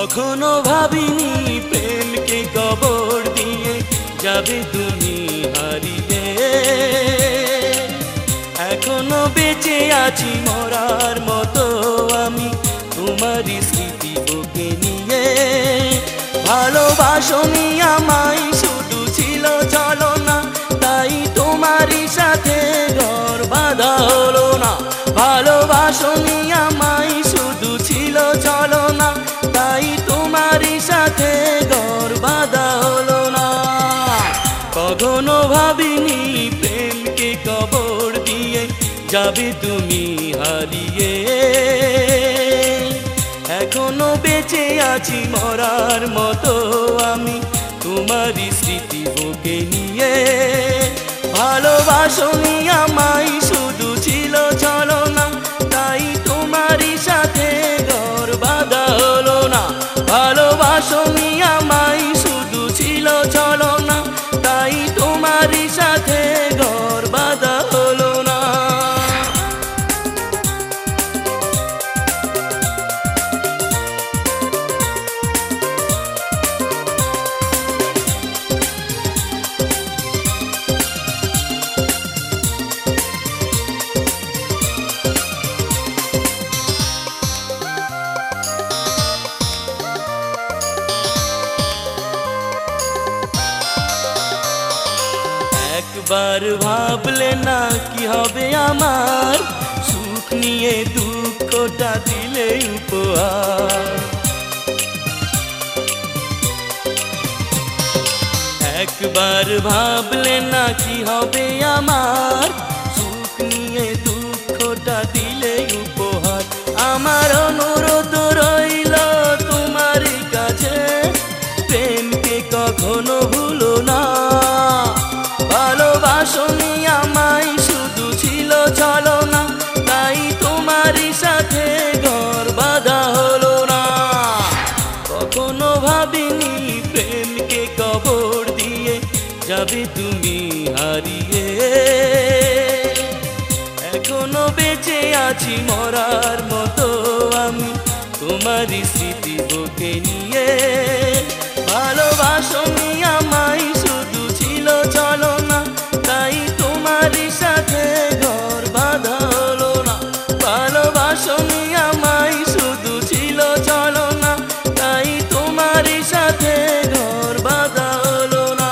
কখনো ভাবিনি প্রেমকে কবর দিয়ে যাবে তুমি হারিয়ে। এখনো বেঁচে আছি মরার মতো আমি তোমারই স্মৃতি বুকে নিয়ে। ভালোবাসনি আমায় শুধু ছিল ছলনা, তাই তোমারই সাথে ঘর বাঁধা হলো না। ভালোবাসনি আমায় শুধু ছিল ছলনা, তাই তোমারই সাথে ঘর বাঁধা হলো না। কখনো ভাবিনি প্রেমকে কবর দিয়ে যাবে তুমি হারিয়ে। এখনো বেঁচে আছি মরার মতো আমি তোমারই স্মৃতি বুকে নিয়ে। ভালোবাসনি আমায় শুধু ছিল ছলনা, তাই তোমারই সাথে ঘর বাঁধা হলো না। ভালোবাসনি আমায় শুধু ছিল ছলনা, তাই তোমারই সাথে ঘর বাঁধা হলো না। একবার ভাবলে না কি হবে আমার, সুখ নিয়ে দুঃখটা দিলে উপহার। একবার ভাবলে না কি হবে আমার, সুখ নিয়ে দুঃখটা দিলে উপহার। আমার অনুরোধ রইল তোমার কাছে, প্রেমকে কখনো ভুলো না। ভালোবাসনি আমায় শুধু ছিল ছলনা, তাই তোমারই সাথে ঘর বাঁধা হলো না। কখনো ভাবিনি প্রেমকে কবর দিয়ে যাবে তুমি হারিয়ে। এখনো বেঁচে আছি মরার মতো আমি তোমারই স্মৃতি বুকে নিয়ে। ভালোবাসনি আমায় শুধু ছিল ছলনা, তাই তোমারই সাথে ঘর বাঁধা হলো না। ভালোবাসনি আমায় শুধু ছিল ছলনা, তাই তোমারই সাথে ঘর বাঁধা হলো না।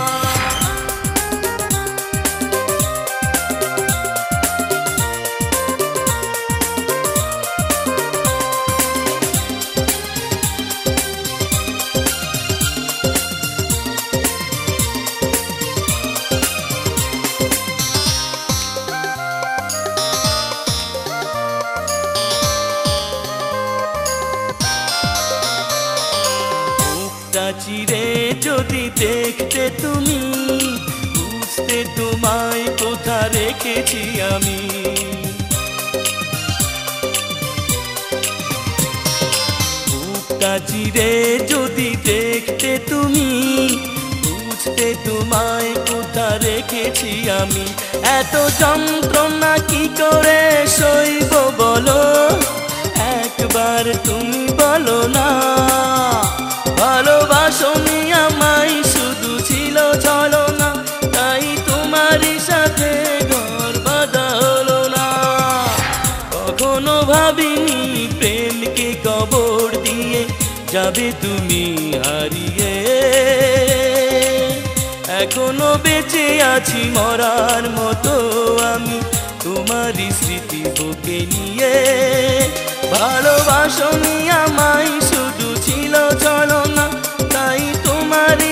চিরে যদি দেখতে তুমি, বুঝতে তোমায় কোথা রেখেছি আমি। বুকটা চিরে যদি দেখতে তুমি, বুঝতে তোমায় কোথা রেখেছি আমি। এত যন্ত্রণা কি করে সইব বলো, একবার তুমি বলো না। ভালোবাসনি আমায় শুধু ছিল ছলনা, তাই তোমারই সাথে ঘর বাঁধা হলো না। কখনো ভাবিনি প্রেমকে কবর দিয়ে যাবে তুমি হারিয়ে। এখনো বেঁচে আছি মরার মতো আমি তোমারই স্মৃতি বুকে নিয়ে। ভালোবাসনি আমায় শুধু ছিল ছলনা, তাই তোমার